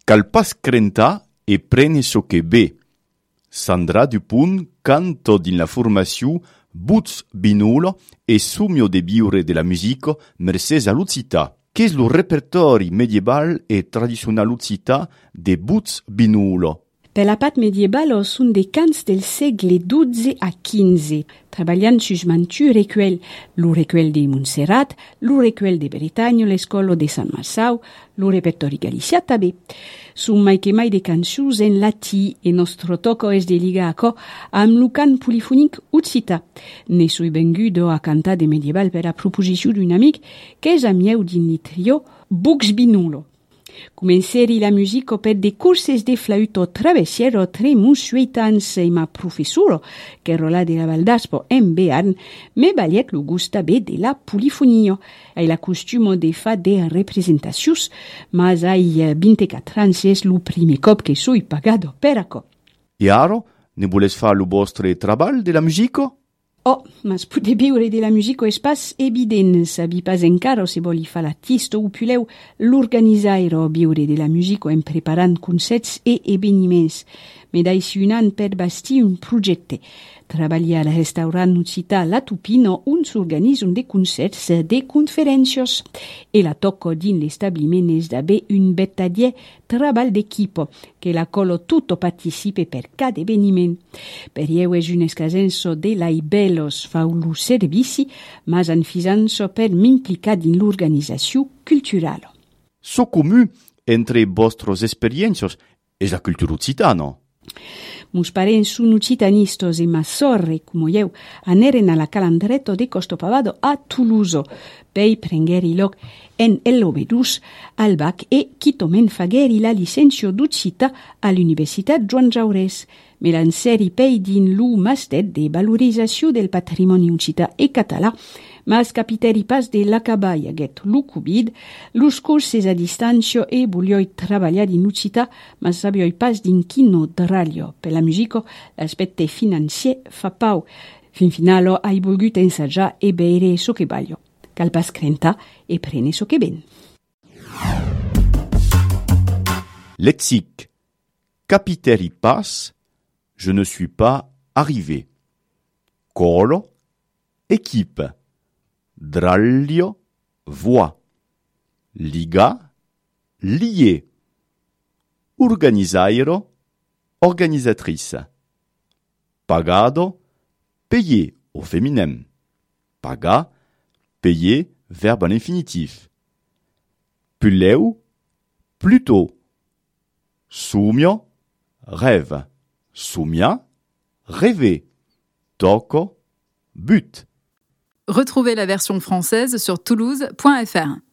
Cal pas crenta e prene so che be. Sandra Dupont canto din la formazione Buz Binulo e sumio de biure de la musico mercés a Lucita. Qu'es lo repertori medieval e tradicional Lucita de Buz Binulo? Per la part medievalo sunt de cants del segle XII a XV, treballant susmantu recuel, lo recuel de Montserrat, lo recuel de Bretagno, l'escolo de San Marçau, lo repertori galicià també. Sunt mai che mai de cançons en latí e nostro toco es de ligaco amb lo cant polifonic occità. Ne soi vengudo a cantar de medieval per a proposició d'un amic que és amieu din li trio Buz Binulo. Comenceri la musico per de curses de flauto travessiero tre musuetans e ma professoro, che rola de la Valdaspo en Bearn, me baliet lo gusta be de la polifonio, e la costumo de fa de representacius, mas ai 24 ans es lo prime cop che soi pagado per aco. E aro, ne voles fa lo vostre trabal de la musico? Oh, mas pude biure de la musico es pas evident, sabi pas encaro se voli fa l'artisto ou puleu l'organizairo biure de la musico en preparant concerts e eveniments. Me dais un an per basti un projecte. Traballar al restaurant Nucita La Tupino un s'organizun de concerts de conferèncios. E la tocco din l'establiment es d'aver un vertadier treball d'equipo, que la colo tutto participe per cada eveniment. Per eu es un escasenso de lai belos fau lo servici, mas en fisanso per m'implicar din l'organizzació culturalo. So comú entre vostros experiencios es la cultura occitana. Mus parents sunt occitanistos e ma sorre, como eu, aneren a la calandretto de Costopavado a Toulouse, pei prengeri loc en Ellovedus al bac e chitomen fageri la licenzio d'Occita all'Universitat Joan Jaurès, me lanceri pei din lu mastet de valorizzació del patrimoni occità e català, mas capiteri pas de l'acabai aguet lu Covid, lus curses a distancio e bulioi traballar in Occità, mas sabioi pas din chino dralio. Per la musico, l'aspecte financier fa pau. Fin finalo hai volgut ensaggiar e beire so che baglio. Cal pas crenta e prene so che ben. Lexique. Capiteri pas, je ne suis pas arrivé. Colo, équipe. Drallio, voix. Liga, lié. Organizairo, organisatrice. Pagado, payé au féminin. Paga, payé, verbe à l'infinitif. Puleu, plutôt. Sumio, rêve. Sumia, rêver. Toco, but. Retrouvez la version française sur toulouse.fr.